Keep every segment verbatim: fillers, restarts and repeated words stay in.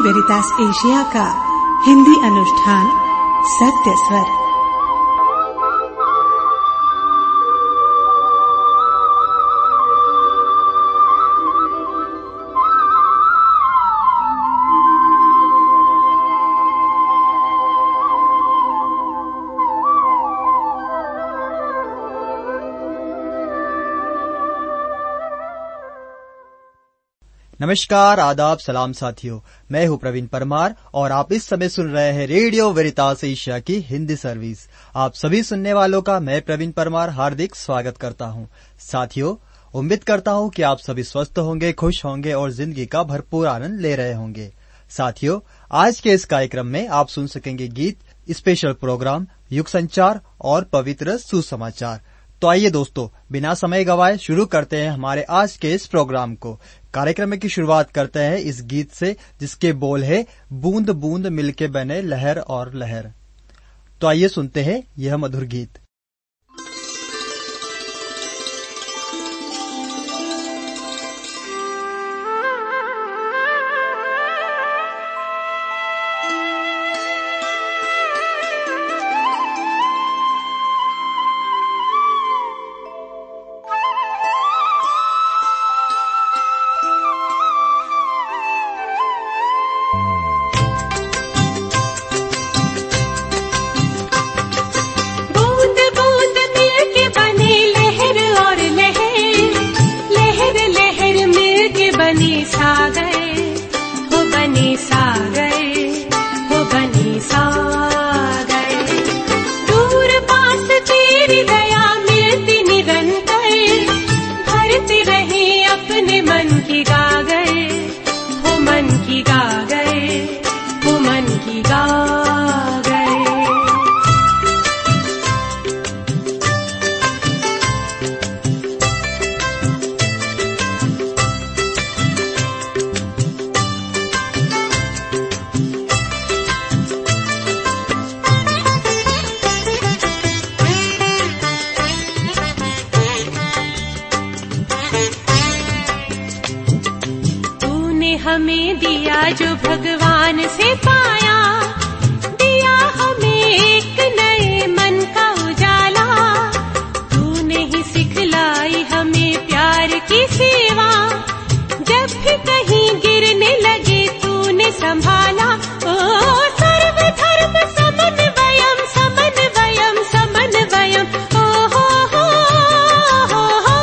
वेरितास Asia का हिंदी अनुष्ठान सत्य स्वर। नमस्कार, आदाब, सलाम साथियों। मैं हूं प्रवीण परमार और आप इस समय सुन रहे हैं रेडियो वेरितास एशिया की हिंदी सर्विस। आप सभी सुनने वालों का मैं प्रवीण परमार हार्दिक स्वागत करता हूं। साथियों, उम्मीद करता हूं कि आप सभी स्वस्थ होंगे, खुश होंगे और जिंदगी का भरपूर आनंद ले रहे होंगे। साथियों, आज के इस कार्यक्रम में आप सुन सकेंगे गीत, स्पेशल प्रोग्राम, युग संचार और पवित्र सुसमाचार। तो आइए दोस्तों, बिना समय गवाए शुरू करते हैं हमारे आज के इस प्रोग्राम को। कार्यक्रम की शुरुआत करते हैं इस गीत से, जिसके बोल है बूंद बूंद मिलके बने लहर और लहर। तो आइए सुनते हैं यह मधुर गीत। हमें दिया जो भगवान से पाया, दिया हमें एक नए मन का उजाला। तूने ही सिखलाई हमें प्यार की सेवा, जब भी कहीं गिरने लगे तूने संभाला। ओ सर्वधर्म समन्वयम् समन्वयम् समन्वयम्, ओ हो हो हो हो।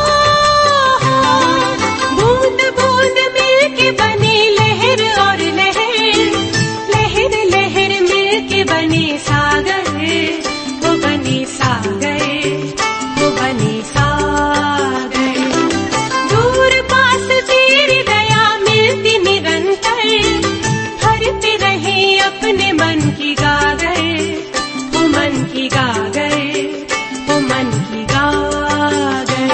बूंद बूंद मिलके बने और लहर, लहर लहर मिलके बने सागर, वो बने सागर, वो बने सागर। दूर पास तेरी दया मिलती निरंतर, भरते रहे अपने मन की गागर, वो मन की गागर, वो मन की गागर।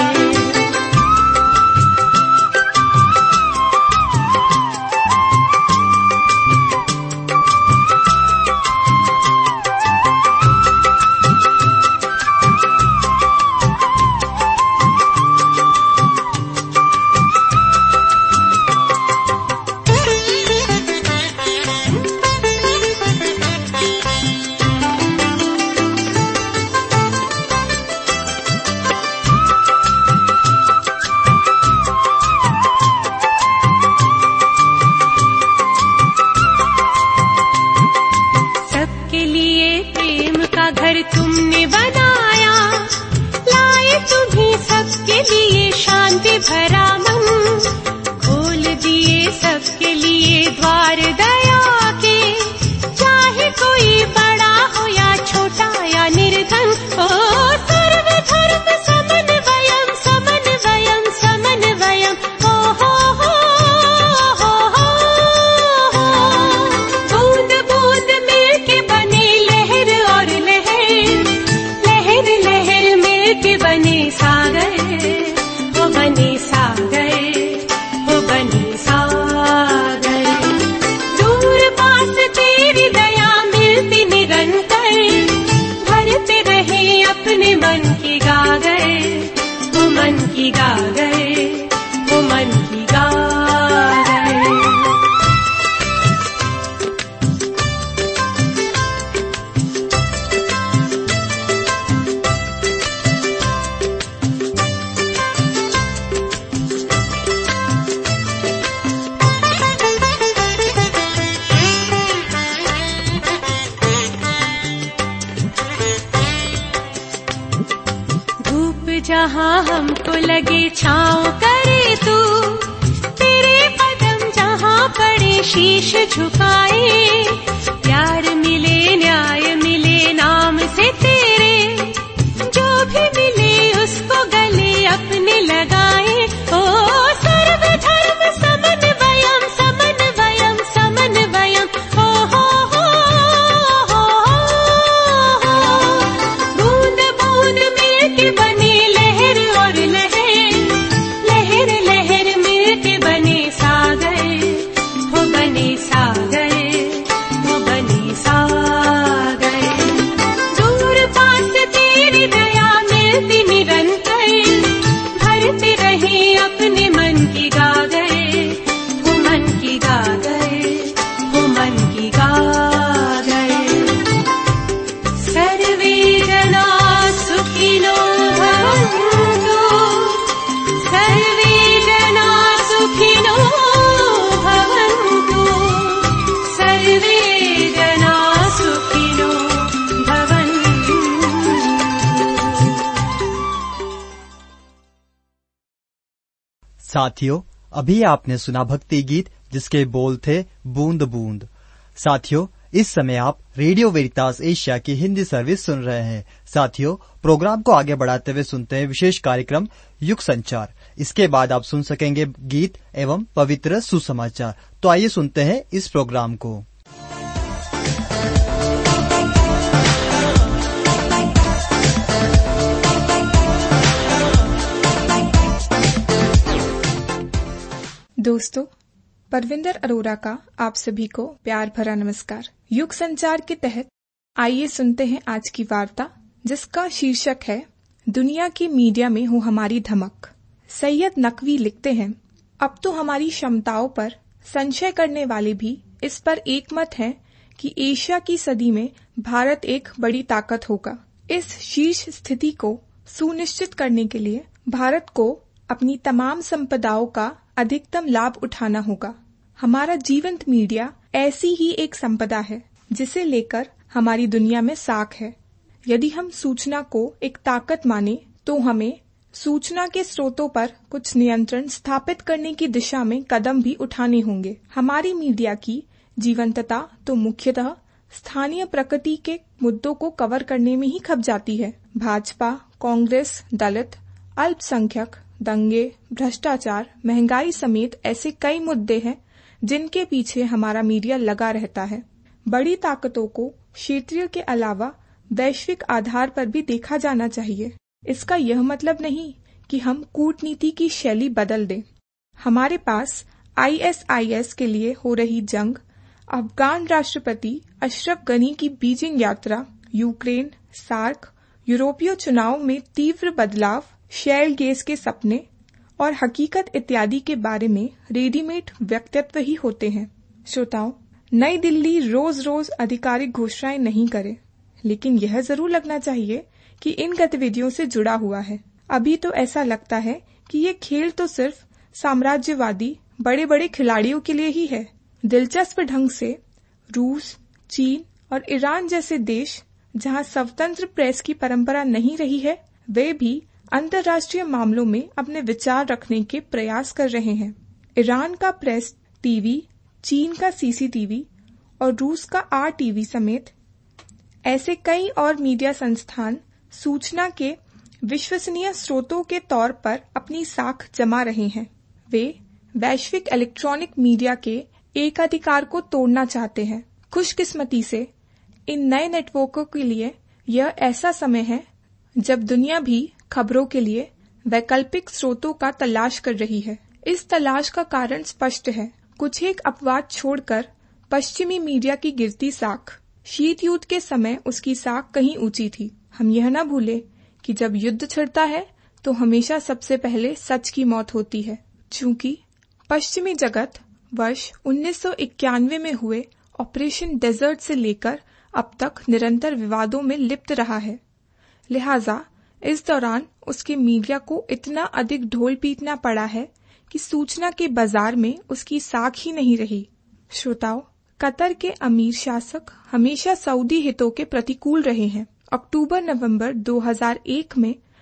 तुमने बनाया, लाए तुम्हीं सबके लिए शांति भरा मन, खोल दिए सबके लिए द्वार दया के, चाहे कोई बड़ा हो या छोटा या निर्धन। ओ सर्वधर्म समन्वयम् समन्वयम् समन्वयम्, ओ हो हो हो हो। बूंद बूंद मिलके बने लहर और लहर, जहाँ हमको लगे छाँव करे तू, तेरे कदम जहाँ पड़े शीश झुकाए, प्यार मिले न्याय मिले नाम से तेरे, जो भी मिले उसको गले अपने लगाए। ओ सर्वधर्म समन्वयम् समन्वयम् समन्वयम्, ओ हो हो हो हो, बूंद बूंद मिलके बने लहर और लहर, लहर लहर मिलके बने सागर, हो बने सागर, हो बने सागर। दूर पास तेरी दया मिलती निरंतर, भरते रहे अपने मन की गागर, हो मन की गागर, हो मन की गागर। सर्वे जना सुखिनो भवन्तु, सर्वे जना सुखिनो भवन्तु, सर्वे जना सुखिनो भवन्तु। साथियों, अभी आपने सुना भक्ति गीत जिसके बोल थे बूंद बूंद। साथियों, इस समय आप रेडियो वेरितास एशिया की हिंदी सर्विस सुन रहे हैं। साथियों, प्रोग्राम को आगे बढ़ाते हुए सुनते हैं विशेष कार्यक्रम युग संचार। इसके बाद आप सुन सकेंगे गीत एवं पवित्र सुसमाचार। तो आइए सुनते हैं इस प्रोग्राम को। दोस्तों, परविंदर अरोरा का आप सभी को प्यार भरा नमस्कार। युग संचार के तहत आइए सुनते हैं आज की वार्ता, जिसका शीर्षक है दुनिया की मीडिया में हो हमारी धमक। सैयद नकवी लिखते हैं, अब तो हमारी क्षमताओं पर संशय करने वाले भी इस पर एकमत हैं कि एशिया की सदी में भारत एक बड़ी ताकत होगा। इस शीर्ष स्थिति को सुनिश्चित करने के लिए भारत को अपनी तमाम संपदाओं का अधिकतम लाभ उठाना होगा। हमारा जीवंत मीडिया ऐसी ही एक संपदा है जिसे लेकर हमारी दुनिया में साख है। यदि हम सूचना को एक ताकत माने तो हमें सूचना के स्रोतों पर कुछ नियंत्रण स्थापित करने की दिशा में कदम भी उठाने होंगे। हमारी मीडिया की जीवंतता तो मुख्यतः स्थानीय प्रकृति के मुद्दों को कवर करने में ही खप जाती है। भाजपा, कांग्रेस, दलित, अल्पसंख्यक, दंगे, भ्रष्टाचार, महंगाई समेत ऐसे कई मुद्दे हैं जिनके पीछे हमारा मीडिया लगा रहता है। बड़ी ताकतों को क्षेत्रीय के अलावा वैश्विक आधार पर भी देखा जाना चाहिए। इसका यह मतलब नहीं कि हम कूटनीति की शैली बदल दें। हमारे पास आई एस आई एस के लिए हो रही जंग, अफगान राष्ट्रपति अशरफ गनी की बीजिंग यात्रा, यूक्रेन, सार्क, यूरोपीय चुनाव में तीव्र बदलाव, शैल गैस के सपने और हकीकत इत्यादि के बारे में रेडीमेड वक्तव्य ही होते हैं। श्रोताओं, नई दिल्ली रोज रोज आधिकारिक घोषणाएं नहीं करे, लेकिन यह जरूर लगना चाहिए कि इन गतिविधियों से जुड़ा हुआ है। अभी तो ऐसा लगता है कि ये खेल तो सिर्फ साम्राज्यवादी बड़े बड़े खिलाड़ियों के लिए ही है। दिलचस्प ढंग से रूस, चीन और ईरान जैसे देश जहां स्वतंत्र प्रेस की परंपरा नहीं रही है, वे भी अंतर्राष्ट्रीय मामलों में अपने विचार रखने के प्रयास कर रहे हैं। ईरान का प्रेस टीवी, चीन का सी सी टी वी और रूस का आर टी वी समेत ऐसे कई और मीडिया संस्थान सूचना के विश्वसनीय स्रोतों के तौर पर अपनी साख जमा रहे हैं। वे वैश्विक इलेक्ट्रॉनिक मीडिया के एकाधिकार को तोड़ना चाहते हैं। खुशकिस्मती से इन नए नेटवर्कों के लिए यह ऐसा समय है जब दुनिया भी खबरों के लिए वैकल्पिक स्रोतों का तलाश कर रही है। इस तलाश का कारण स्पष्ट है। कुछ एक अपवाद छोड़कर पश्चिमी मीडिया की गिरती साख, शीत युद्ध के समय उसकी साख कहीं ऊंची थी। हम यह न भूले कि जब युद्ध छिड़ता है तो हमेशा सबसे पहले सच की मौत होती है। चूंकि पश्चिमी जगत वर्ष उन्नीस सौ इक्यानवे में हुए ऑपरेशन डेजर्ट से लेकर अब तक निरंतर विवादों में लिप्त रहा है, लिहाजा इस दौरान उसके मीडिया को इतना अधिक ढोल पीटना पड़ा है कि सूचना के बाजार में उसकी साख ही नहीं रही। श्रोताओं, कतर के अमीर शासक हमेशा सऊदी हितों के प्रतिकूल रहे हैं। अक्टूबर नवंबर दो हज़ार एक में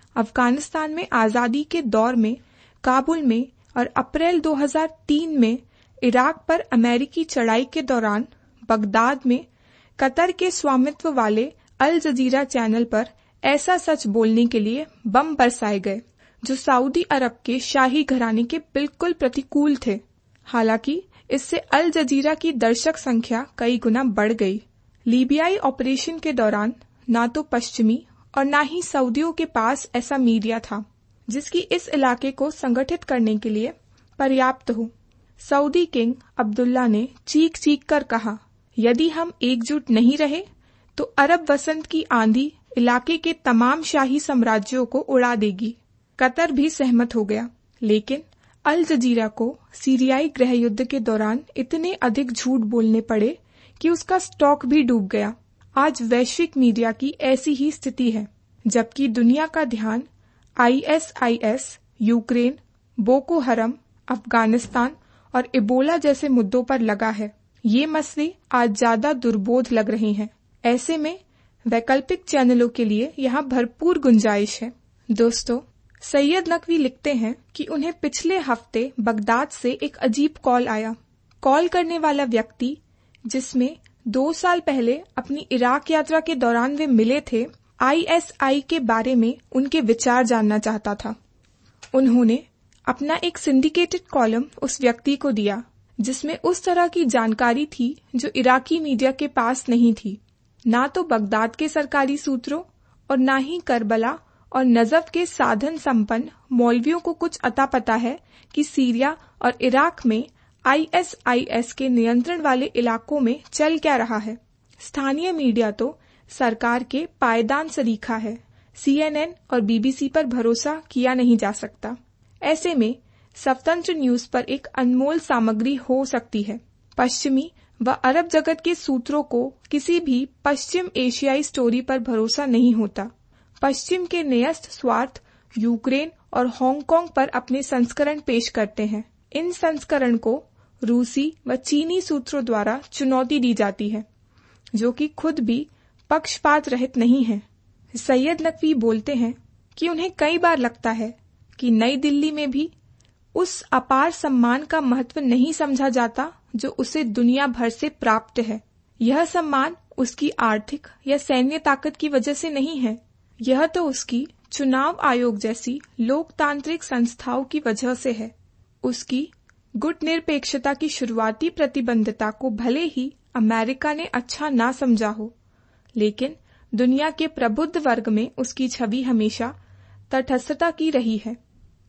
अफगानिस्तान में आजादी के दौर में काबुल में और अप्रैल दो हज़ार तीन में इराक पर अमेरिकी चढ़ाई के दौरान बगदाद में कतर के स्वामित्व वाले अल जजीरा चैनल पर ऐसा सच बोलने के लिए बम बरसाए गए जो सऊदी अरब के शाही घराने के बिल्कुल प्रतिकूल थे। हालांकि इससे अल जजीरा की दर्शक संख्या कई गुना बढ़ गई। लीबियाई ऑपरेशन के दौरान ना तो पश्चिमी और ना ही सऊदियों के पास ऐसा मीडिया था जिसकी इस इलाके को संगठित करने के लिए पर्याप्त हो। सऊदी किंग अब्दुल्ला ने चीख चीख कर कहा, यदि हम एकजुट नहीं रहे तो अरब वसंत की आंधी इलाके के तमाम शाही साम्राज्यों को उड़ा देगी। कतर भी सहमत हो गया, लेकिन अल जजीरा को सीरियाई गृह युद्ध के दौरान इतने अधिक झूठ बोलने पड़े कि उसका स्टॉक भी डूब गया। आज वैश्विक मीडिया की ऐसी ही स्थिति है। जबकि दुनिया का ध्यान I S I S, Ukraine, Boko Haram, Afghanistan और इबोला जैसे मुद्दों पर लगा है, ये मसले आज ज्यादा दुर्बोध लग रहे हैं। ऐसे में वैकल्पिक चैनलों के लिए यहाँ भरपूर गुंजाइश है। दोस्तों, सैयद नकवी लिखते हैं कि उन्हें पिछले हफ्ते बगदाद से एक अजीब कॉल आया। कॉल करने वाला व्यक्ति, जिसमें दो साल पहले अपनी इराक यात्रा के दौरान वे मिले थे, आई एस आई के बारे में उनके विचार जानना चाहता था। उन्होंने अपना एक सिंडिकेटेड कॉलम उस व्यक्ति को दिया जिसमें उस तरह की जानकारी थी जो इराकी मीडिया के पास नहीं थी। ना तो बगदाद के सरकारी सूत्रों और ना ही करबला और नजफ के साधन संपन्न मौलवियों को कुछ अता पता है कि सीरिया और इराक में आई एस आई एस के नियंत्रण वाले इलाकों में चल क्या रहा है। स्थानीय मीडिया तो सरकार के पायदान सरीखा है। सी एन एन और बी बी सी पर भरोसा किया नहीं जा सकता। ऐसे में स्वतंत्र न्यूज पर एक अनमोल सामग्री हो सकती है। पश्चिमी व अरब जगत के सूत्रों को किसी भी पश्चिम एशियाई स्टोरी पर भरोसा नहीं होता। पश्चिम के न्यस्त स्वार्थ यूक्रेन और हांगकांग पर अपने संस्करण पेश करते हैं। इन संस्करण को रूसी व चीनी सूत्रों द्वारा चुनौती दी जाती है, जो कि खुद भी पक्षपात रहित नहीं है। सैयद नकवी बोलते हैं कि उन्हें कई बार लगता है कि नई दिल्ली में भी उस अपार सम्मान का महत्व नहीं समझा जाता जो उसे दुनिया भर से प्राप्त है। यह सम्मान उसकी आर्थिक या सैन्य ताकत की वजह से नहीं है, यह तो उसकी चुनाव आयोग जैसी लोकतांत्रिक संस्थाओं की वजह से है। उसकी गुट निरपेक्षता की शुरुआती प्रतिबद्धता को भले ही अमेरिका ने अच्छा ना समझा हो, लेकिन दुनिया के प्रबुद्ध वर्ग में उसकी छवि हमेशा तटस्थता की रही है।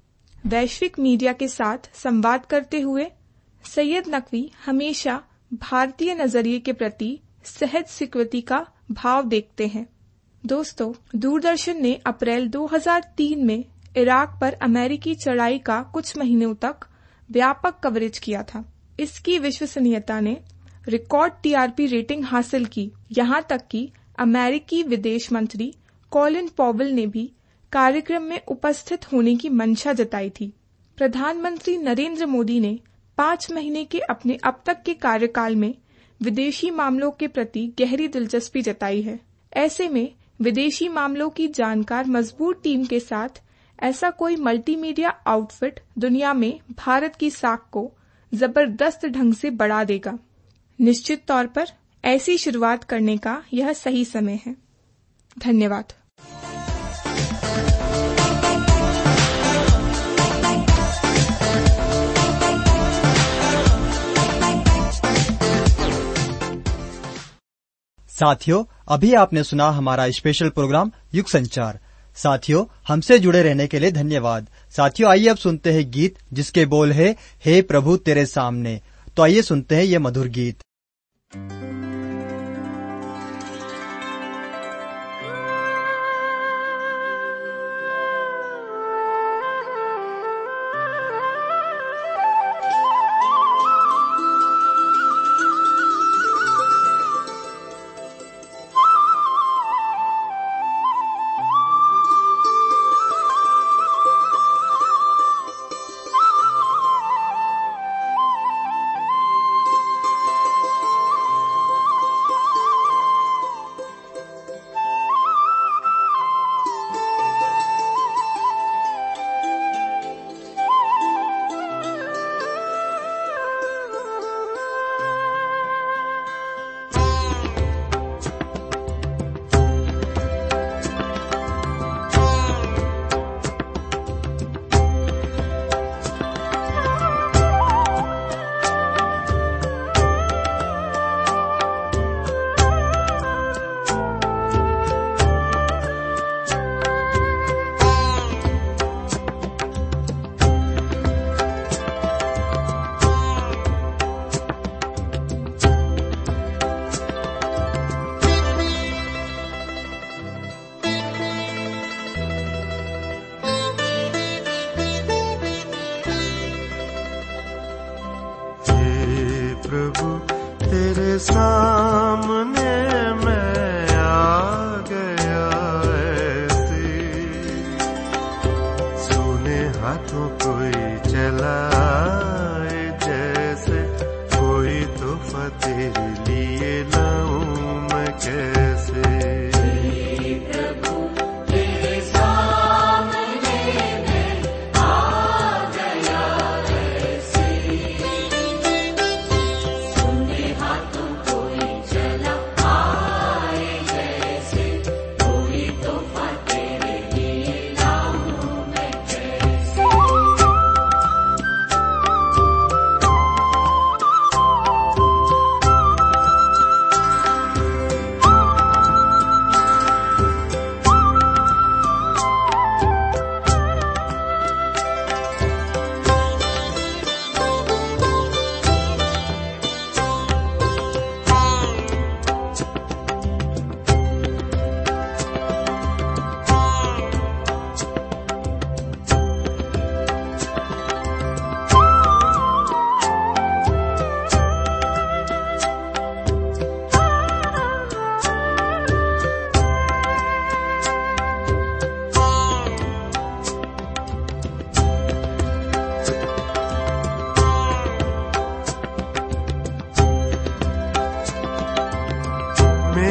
वैश्विक मीडिया के साथ संवाद करते हुए सैयद नकवी हमेशा भारतीय नजरिए के प्रति सहज स्वीकृति का भाव देखते हैं। दोस्तों, दूरदर्शन ने अप्रैल दो हज़ार तीन में इराक पर अमेरिकी चढ़ाई का कुछ महीनों तक व्यापक कवरेज किया था। इसकी विश्वसनीयता ने record T R P rating हासिल की। यहाँ तक कि अमेरिकी विदेश मंत्री कॉलिन पॉवेल ने भी कार्यक्रम में उपस्थित होने की मंशा जताई थी। प्रधानमंत्री नरेंद्र मोदी ने पाँच महीने के अपने अब तक के कार्यकाल में विदेशी मामलों के प्रति गहरी दिलचस्पी जताई है। ऐसे में विदेशी मामलों की जानकार मजबूत टीम के साथ ऐसा कोई मल्टीमीडिया आउटफिट दुनिया में भारत की साख को जबरदस्त ढंग से बढ़ा देगा। निश्चित तौर पर ऐसी शुरुआत करने का यह सही समय है। धन्यवाद। साथियों, अभी आपने सुना हमारा स्पेशल प्रोग्राम युग संचार। साथियों, हमसे जुड़े रहने के लिए धन्यवाद। साथियों, आइए अब सुनते हैं गीत जिसके बोल है, हे प्रभु तेरे सामने। तो आइए सुनते हैं ये मधुर गीत।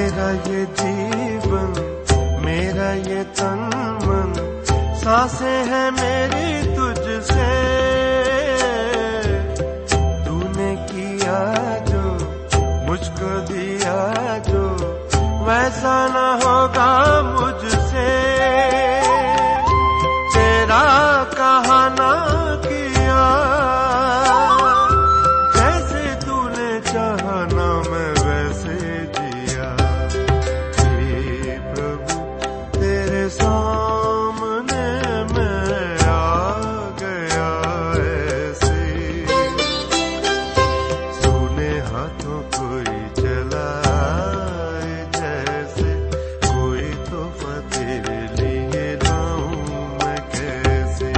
मेरा ये जीवन, मेरा ये तन मन, सांसें है मेरी तुझसे। तूने किया जो, मुझको दिया जो, वैसा न होगा मुझसे। तेरा कहा ना किया, जैसे तूने चाहा ना मैं वैसे जिया। हे प्रभु तेरे सामने मैं आ गया ऐसे। सूने हाथों कोई चलाए जैसे, कोई तोहफा तेरे लिए लाऊं मैं कैसे।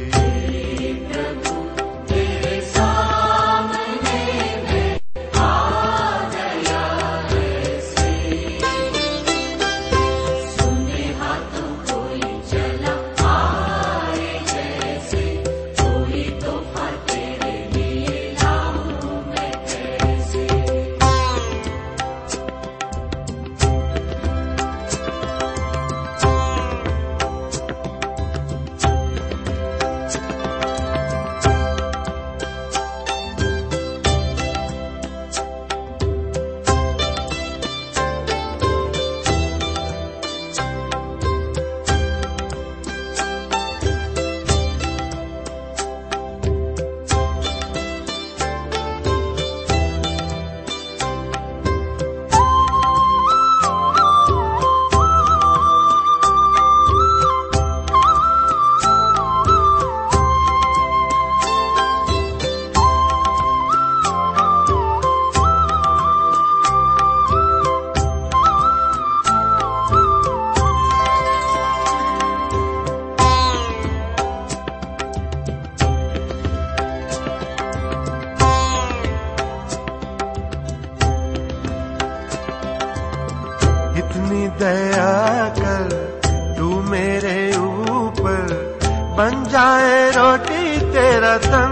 इतनी दया कर तू मेरे ऊपर, बन जाए रोटी तेरा तन।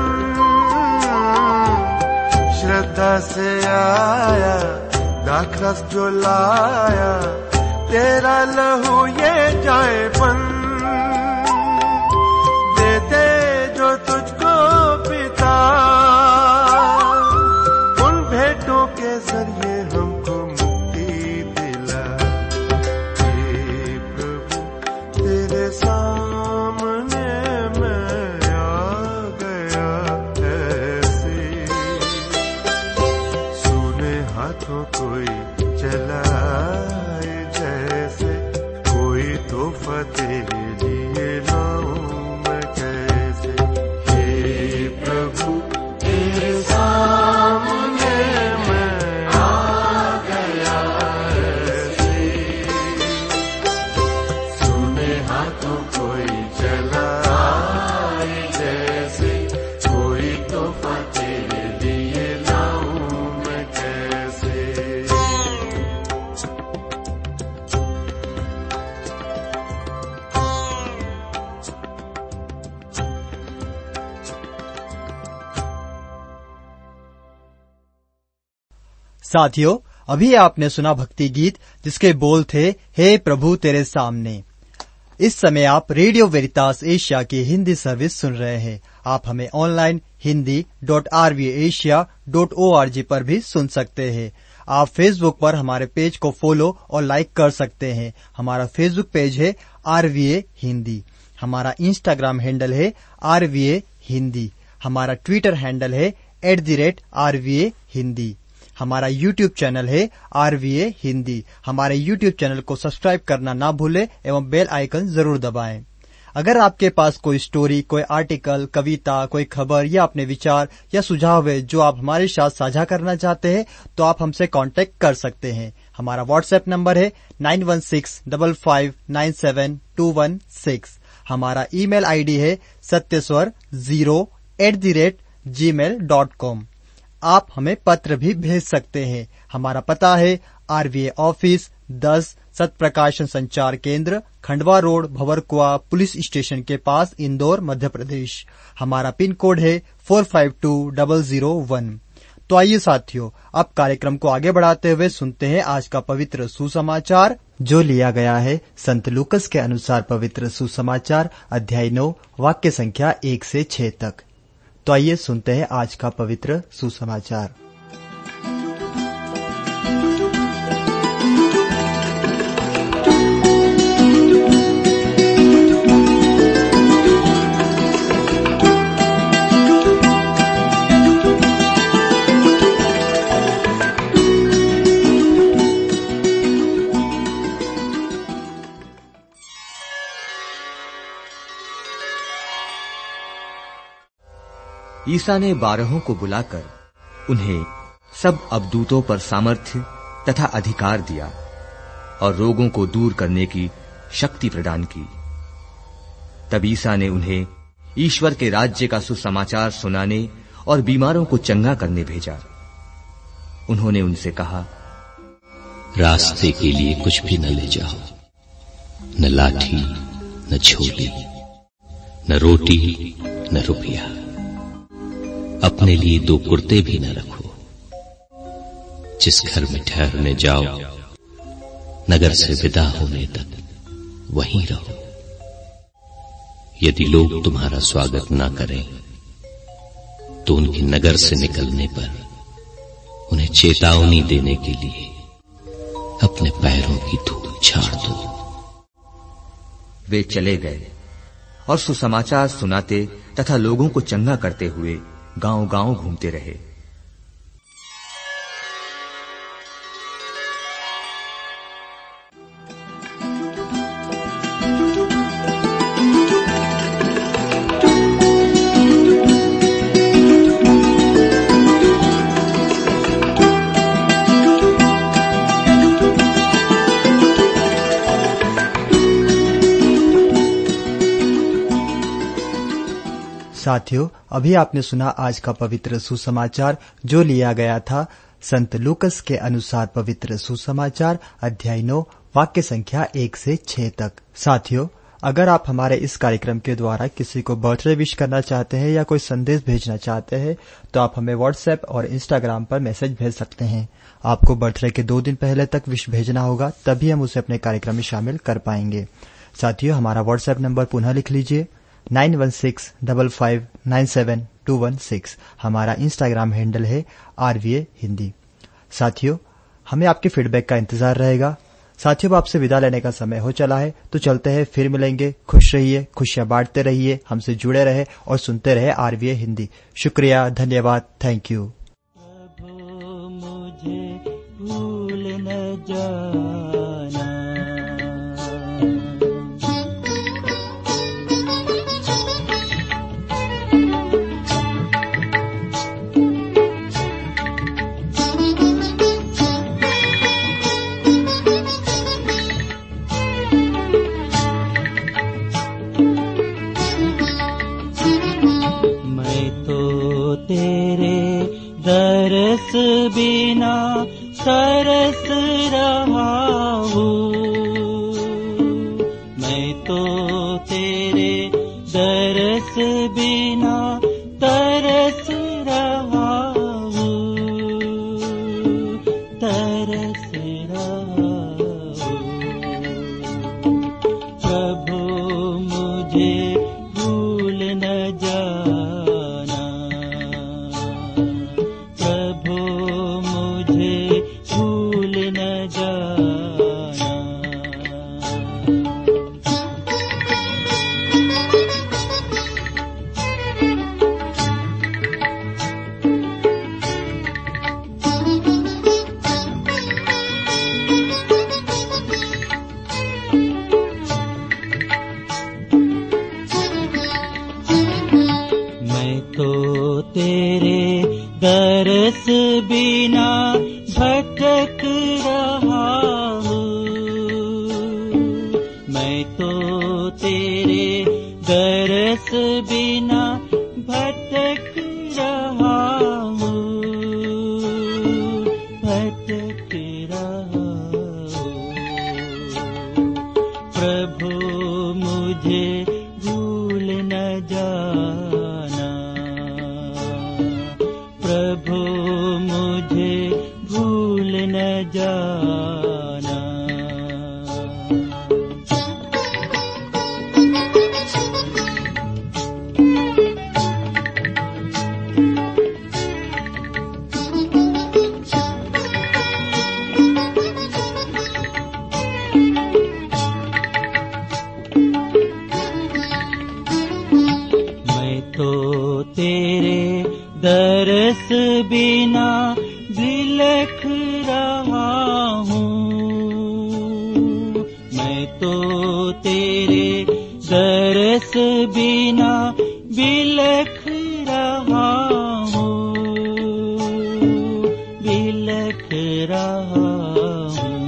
श्रद्धा से आया दाखरस जो लाया, तेरा लहू ये जाए बन। देते जो तुझको पिता, उन भेंटों के जरिए हमको मुक्ति दिला। हे प्रभु तेरे सामने मैं आ गया ऐसे। सूने हाथों कोई चलाए जैसे, कोई तोहफा तेरे लिए लाऊं मैं कैसे। हे प्रभु तेरे सामने मैं आ गया ऐसे। सूने हाथों कोई चलाए जैसे, कोई तोहफा तेरे लिए लाऊं मैं कैसे। साथियों, अभी आपने सुना भक्ति गीत जिसके बोल थे हे प्रभु तेरे सामने। इस समय आप रेडियो वेरितास एशिया की हिंदी सर्विस सुन रहे हैं। आप हमें online Hindi dot R V Asia dot O R G पर भी सुन सकते हैं। आप फेसबुक पर हमारे पेज को फॉलो और लाइक कर सकते हैं। हमारा फेसबुक पेज है आर वी ए हिंदी। हमारा इंस्टाग्राम हैंडल है आर वी ए हिंदी। हमारा ट्विटर हैंडल है at the rate R V A Hindi. हमारा यूट्यूब चैनल है आर वी ए हिंदी। हमारे यूट्यूब चैनल को सब्सक्राइब करना ना भूलें एवं बेल आइकन जरूर दबाएं। अगर आपके पास कोई स्टोरी, कोई आर्टिकल, कविता, कोई खबर या अपने विचार या सुझाव है जो आप हमारे साथ साझा करना चाहते हैं, तो आप हमसे कांटेक्ट कर सकते हैं। हमारा व्हाट्सएप नंबर है nine one six double five nine seven two one six. हमारा ईमेल आईडी है Satyaswar zero at the rate Gmail dot com. आप हमें पत्र भी भेज सकते हैं। हमारा पता है आरवीए ऑफिस दस सत Prakashan Sanchar Kendra, Khandwa road, Bhanwarkuan police station के पास, इंदौर, मध्य प्रदेश। हमारा पिन कोड है four five two double zero one. तो आइए साथियों, अब कार्यक्रम को आगे बढ़ाते हुए सुनते हैं आज का पवित्र सुसमाचार, जो लिया गया है संत लूकस के अनुसार पवित्र सुसमाचार अध्याय नौ वाक्य संख्या एक से छह तक। तो आइए सुनते हैं आज का पवित्र सुसमाचार। ईसा ने बारहों को बुलाकर उन्हें सब अवदूतों पर सामर्थ्य तथा अधिकार दिया और रोगों को दूर करने की शक्ति प्रदान की। तब ईसा ने उन्हें ईश्वर के राज्य का सुसमाचार सुनाने और बीमारों को चंगा करने भेजा। उन्होंने उनसे कहा, रास्ते के लिए कुछ भी न ले जाओ, न लाठी, न झोली, न रोटी, न रुपया। अपने लिए दो कुर्ते भी न रखो। जिस घर में ठहरने जाओ, नगर से विदा होने तक वहीं रहो। यदि लोग तुम्हारा स्वागत न करें, तो उनके नगर से निकलने पर उन्हें चेतावनी देने के लिए अपने पैरों की धूल झाड़ दो। वे चले गए और सुसमाचार सुनाते तथा लोगों को चंगा करते हुए गांव-गांव घूमते रहे। साथियों, अभी आपने सुना आज का पवित्र सुसमाचार, जो लिया गया था संत लूकस के अनुसार पवित्र सुसमाचार अध्याय नौ वाक्य संख्या एक से छह तक। साथियों, अगर आप हमारे इस कार्यक्रम के द्वारा किसी को बर्थडे विश करना चाहते हैं या कोई संदेश भेजना चाहते हैं, तो आप हमें व्हाट्सएप और इंस्टाग्राम पर मैसेज भेज सकते हैं। आपको बर्थडे के दो दिन पहले तक विश भेजना होगा, तभी हम उसे अपने कार्यक्रम में शामिल कर पाएंगे। साथियों, हमारा व्हाट्सएप नंबर पुनः लिख लीजिए, nine one six double five nine seven two one six. हमारा इंस्टाग्राम हैंडल है आरवीए हिंदी। साथियों, हमें आपके फीडबैक का इंतजार रहेगा। साथियों, अब आपसे विदा लेने का समय हो चला है, तो चलते हैं, फिर मिलेंगे। खुश रहिए, खुशियां बांटते रहिए, हमसे जुड़े रहे और सुनते रहे आरवीए हिंदी। शुक्रिया, धन्यवाद, थैंक यू। प्रभु मुझे भूल न जाना, तेरे दरस बिना तरस रहा हूँ। मैं तो तेरे दरस बिना तरस रहा हूँ, तरस रहा हूँ। प्रभु मुझे भूल न जाना, तेरे दरस बिना भटक रहा हूँ। मैं तो तेरे दरस बिना भटक रहा हूँ, भटक रहा हूँ। प्रभु मुझे भूल न जाना, प्रभु जाना। दरस बिना बिलख रहा हूँ, मैं तो तेरे दरस बिना बिलख रहा हूँ, बिलख रहा हूँ।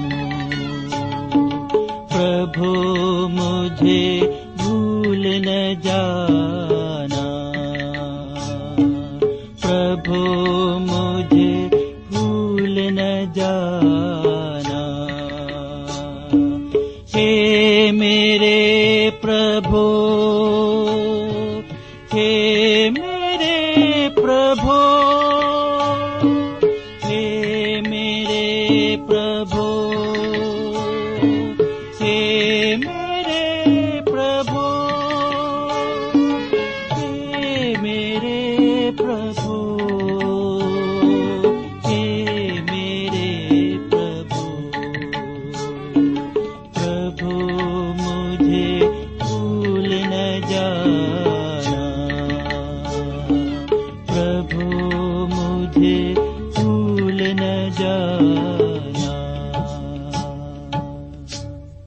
प्रभु मुझे भूल न जाना, प्रभु मुझे भूल न जाना। हे मेरे प्रभु